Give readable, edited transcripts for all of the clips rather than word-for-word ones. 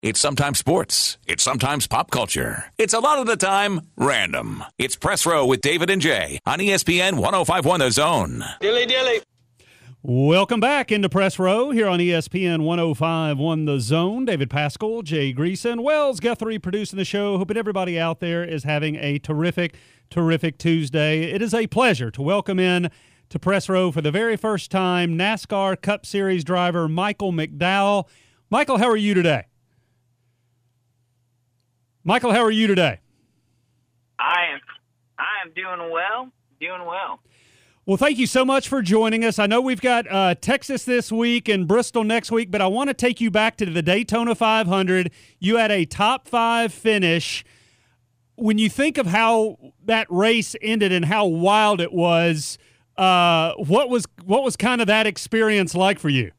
It's sometimes sports. It's sometimes pop culture. It's a lot of the time random. It's Press Row with David and Jay on ESPN 105.1 The Zone. Dilly dilly. Welcome back into Press Row here on ESPN 105.1 The Zone. David Pascal, Jay Greason, Wells Guthrie producing the show. Hoping everybody out there is having a terrific Tuesday. It is a pleasure to welcome in to Press Row for the very first time NASCAR Cup Series driver Michael McDowell. Michael, how are you today? Michael, how are you today? I am doing well. Well, thank you so much for joining us. I know we've got Texas this week and Bristol next week, but I want to take you back to the Daytona 500. You had a top 5 finish. When you think of how that race ended and how wild it was, what was kind of that experience like for you?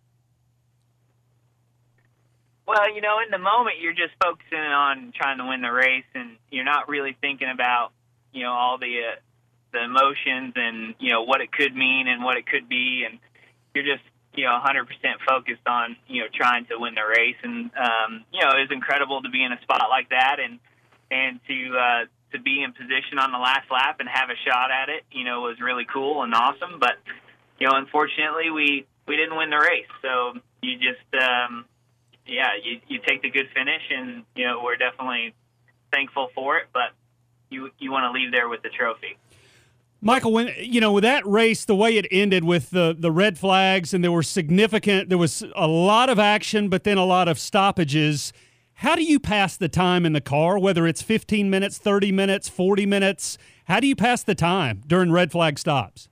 Well, in the moment, you're just focusing on trying to win the race, and you're not really thinking about, all the emotions and, what it could mean and what it could be. And you're just, 100% focused on, trying to win the race. And, it was incredible to be in a spot like that and to be in position on the last lap and have a shot at it, was really cool and awesome. But, unfortunately, we didn't win the race. So you just, you take the good finish, and we're definitely thankful for it. But you want to leave there with the trophy. Michael, when with that race, the way it ended with the red flags, and there was a lot of action, but then a lot of stoppages. How do you pass the time in the car? Whether it's 15 minutes, 30 minutes, 40 minutes, how do you pass the time during red flag stops?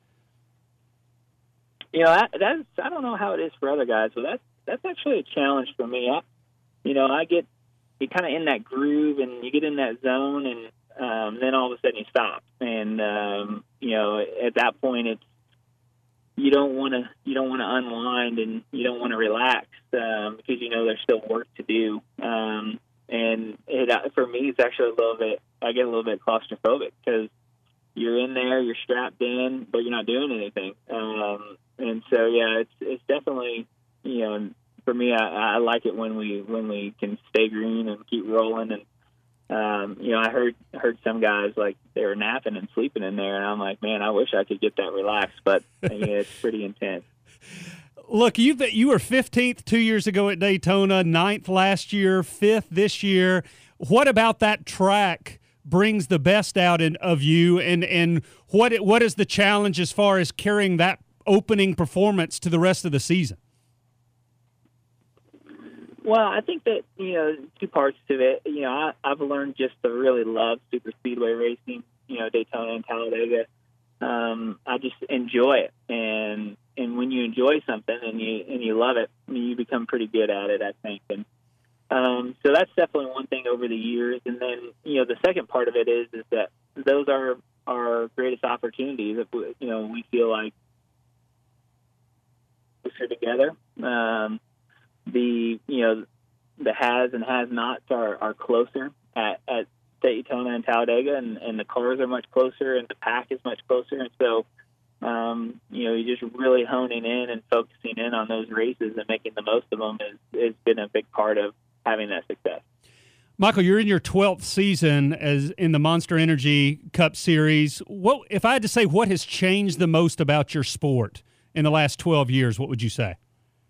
I don't know how it is for other guys, but that's actually a challenge for me. You kind of in that groove, and you get in that zone, and then all of a sudden you stop. And at that point, it's you don't want to unwind, and you don't want to relax because there's still work to do. And for me, it's actually I get a little bit claustrophobic because you're in there, you're strapped in, but you're not doing anything. And so it's definitely for me, I like it when we can stay green and keep rolling. And I heard some guys like they were napping and sleeping in there, and I'm like, man, I wish I could get that relaxed, but it's pretty intense. Look, you were 15th 2 years ago at Daytona, 9th last year, 5th this year. What about that track brings the best out of you, and what is the challenge as far as carrying that opening performance to the rest of the season? Well, I think that, two parts to it. I've learned just to really love super speedway racing, Daytona and Talladega. I just enjoy it. And when you enjoy something and you love it, you become pretty good at it, I think. And so that's definitely one thing over the years. And then, the second part of it is that those are our greatest opportunities. We feel like closer together. The has and has nots are closer at Daytona and Talladega, and the cars are much closer, and the pack is much closer. And so, you're just really honing in and focusing in on those races and making the most of them has been a big part of having that success. Michael, you're in your 12th season as in the Monster Energy Cup Series. What, if I had to say, what has changed the most about your sport in the last 12 years, what would you say?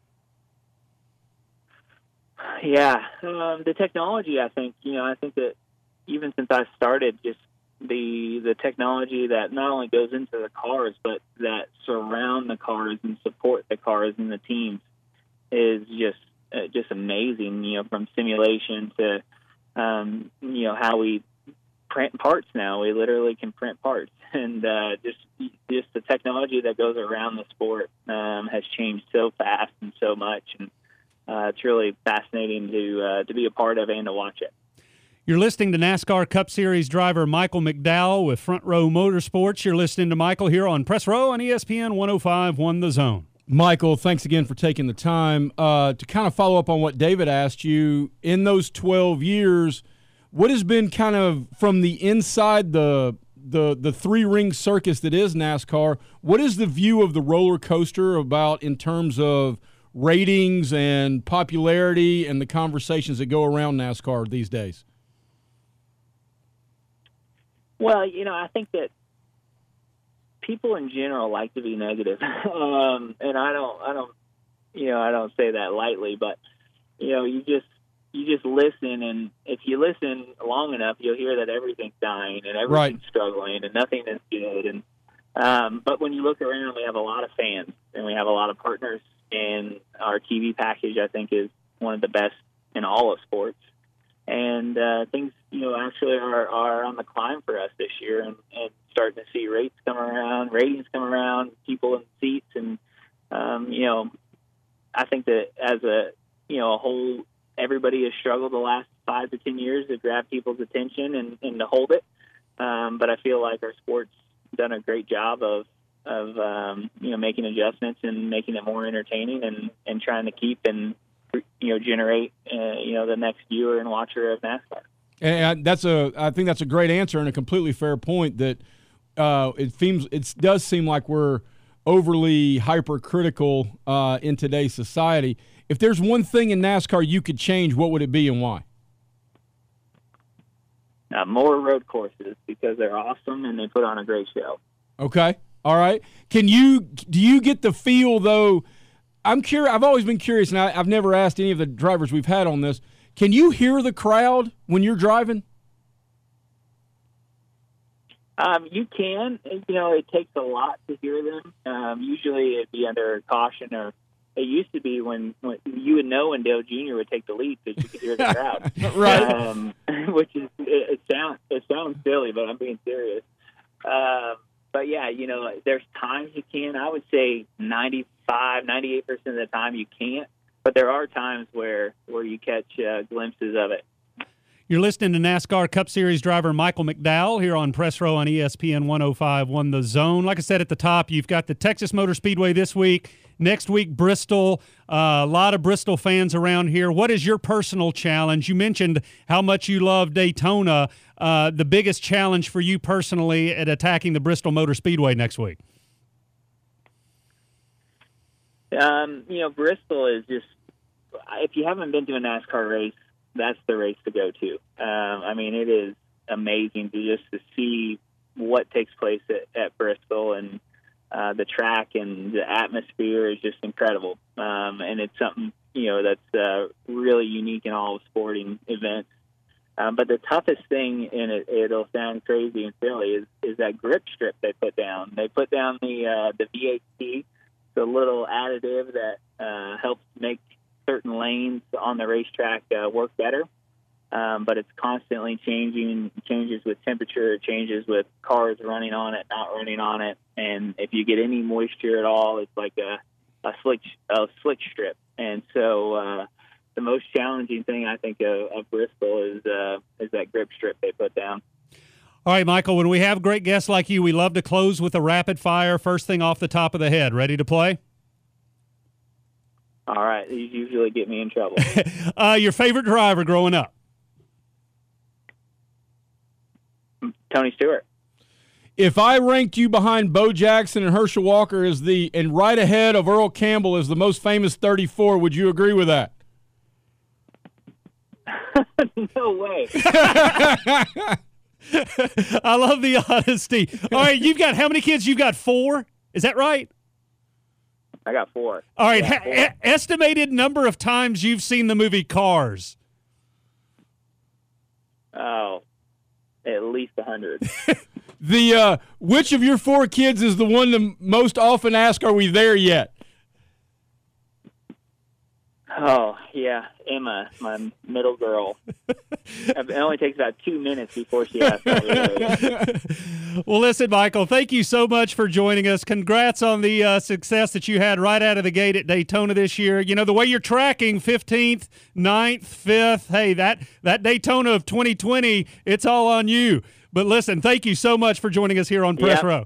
Yeah, the technology, I think, I think that even since I started, just the technology that not only goes into the cars, but that surround the cars and support the cars and the teams is just amazing, from simulation to, how we print parts now. We literally can print parts. And just the technology that goes around the sport has changed so fast and so much. And it's really fascinating to be a part of and to watch it. You're listening to NASCAR Cup Series driver Michael McDowell with Front Row Motorsports. You're listening to Michael here on Press Row on ESPN 105.1 The Zone. Michael, thanks again for taking the time. To kind of follow up on what David asked you, in those 12 years, what has been kind of from the inside the three-ring circus that is NASCAR, what is the view of the roller coaster about in terms of ratings and popularity and the conversations that go around NASCAR these days? Well, I think that people in general like to be negative, and I don't say that lightly, but you just listen, and if you listen long enough, you'll hear that everything's dying and everything's struggling and nothing is good. And but when you look around, we have a lot of fans and we have a lot of partners, and our TV package, I think, is one of the best in all of sports. And things, actually are on the climb for us this year, and starting to see ratings come around, people in seats, and I think that as a whole, everybody has struggled the last 5 to 10 years to grab people's attention and to hold it. But I feel like our sport's done a great job of making adjustments and making it more entertaining and trying to keep and generate the next viewer and watcher of NASCAR. And I think that's a great answer and a completely fair point. That it does seem like we're overly hypercritical in today's society. If there's one thing in NASCAR you could change, what would it be and why? More road courses, because they're awesome and they put on a great show. Okay. All right. Do you get the feel, though? I'm curious. I've always been curious, and I've never asked any of the drivers we've had on this. Can you hear the crowd when you're driving? You can. It takes a lot to hear them. Usually it'd be under caution, or it used to be when you would know when Dale Jr. would take the lead because you could hear the crowd. Right. Which is it sounds silly, but I'm being serious. But yeah, there's times you can. I would say 98% of the time you can't. But there are times where you catch glimpses of it. You're listening to NASCAR Cup Series driver Michael McDowell here on Press Row on ESPN 105.1 The Zone. Like I said at the top, you've got the Texas Motor Speedway this week. Next week, Bristol. A lot of Bristol fans around here. What is your personal challenge? You mentioned how much you love Daytona. The biggest challenge for you personally at attacking the Bristol Motor Speedway next week? Bristol is just, if you haven't been to a NASCAR race, that's the race to go to. It is amazing to see what takes place at Bristol, and the track and the atmosphere is just incredible. And it's something, that's really unique in all sporting events. But the toughest thing, and it'll sound crazy and silly, is that grip strip they put down. They put down the VHT, the little additive that helps make certain lanes on the racetrack work better. But it's constantly changes with temperature, changes with cars running on it, not running on it. And if you get any moisture at all, it's like a slick strip. And so the most challenging thing I think of Bristol is that grip strip they put down. All right, Michael, when we have great guests like you, we love to close with a rapid fire, first thing off the top of the head. Ready to play? All right. These usually get me in trouble. Your favorite driver growing up? Tony Stewart. If I ranked you behind Bo Jackson and Herschel Walker and right ahead of Earl Campbell as the most famous 34, would you agree with that? No way. I love the honesty. All right, you've got how many kids? You've got 4? Is that right? I got 4. All right, estimated number of times you've seen the movie Cars. Oh, at least 100. Which of your 4 kids is the one that most often ask, "Are we there yet?" Oh, yeah, Emma, my middle girl. It only takes about 2 minutes before she asks me. Well, listen, Michael, thank you so much for joining us. Congrats on the success that you had right out of the gate at Daytona this year. The way you're tracking, 15th, 9th, 5th, hey, that Daytona of 2020, it's all on you. But listen, thank you so much for joining us here on Press Row.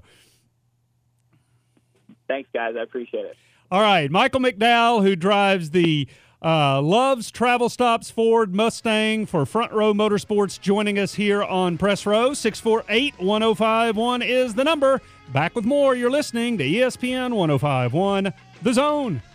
Thanks, guys. I appreciate it. All right, Michael McDowell, who drives the Love's Travel Stops Ford Mustang for Front Row Motorsports, joining us here on Press Row. 648-1051 is the number. Back with more. You're listening to ESPN 105.1 The Zone.